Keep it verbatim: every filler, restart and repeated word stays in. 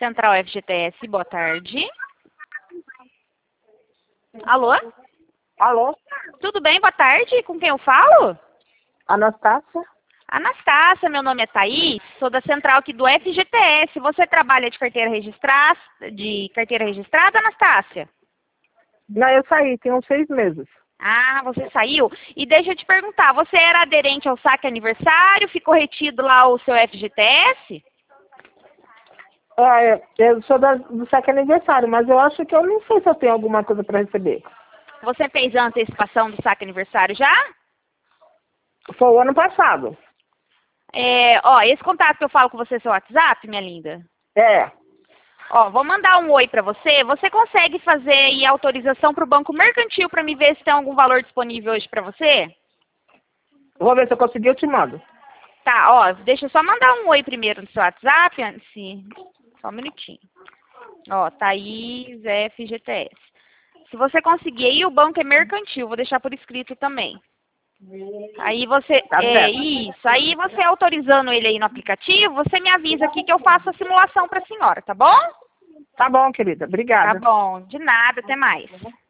Central F G T S, boa tarde. Alô? Alô? Tudo bem, boa tarde, com quem eu falo? Anastácia? Anastácia, meu nome é Thaís, sou da central aqui do F G T S. Você trabalha de carteira registrada, de carteira registrada, Anastácia? Não, eu saí, tem uns seis meses. Ah, você saiu? E deixa eu te perguntar, você era aderente ao saque aniversário, ficou retido lá o seu F G T S? É, eu sou da, do saque aniversário, mas eu acho que eu não sei se eu tenho alguma coisa para receber. Você fez a antecipação do saque aniversário já? Foi o ano passado. É, ó, esse contato que eu falo com você é seu WhatsApp, minha linda? É. Ó, vou mandar um oi pra você. Você consegue fazer aí a autorização pro Banco Mercantil pra me ver se tem algum valor disponível hoje pra você? Vou ver se eu conseguir, eu te mando. Tá, ó, deixa eu só mandar um oi primeiro no seu WhatsApp, antes. Só um minutinho. Ó, Thaís F G T S. Se você conseguir aí, o banco é mercantil, vou deixar por escrito também. Aí você, Tá é certo. isso, aí você autorizando ele aí no aplicativo, você me avisa aqui que eu faço a simulação pra senhora, tá bom? Tá bom, querida. Tá Obrigada. bom, de nada, até mais.